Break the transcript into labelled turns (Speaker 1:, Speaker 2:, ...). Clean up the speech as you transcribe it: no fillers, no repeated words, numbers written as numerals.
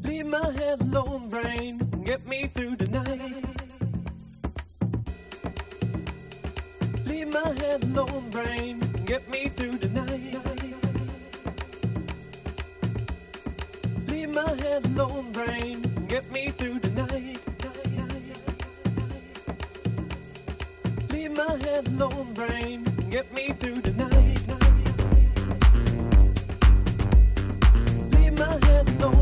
Speaker 1: Leave my head alone, brain, get me through the night. Leave my head alone, brain, get me through the night. Leave my head alone, brain, get me through the night. Leave my head alone, brain, get me through the night. Leave my head alone.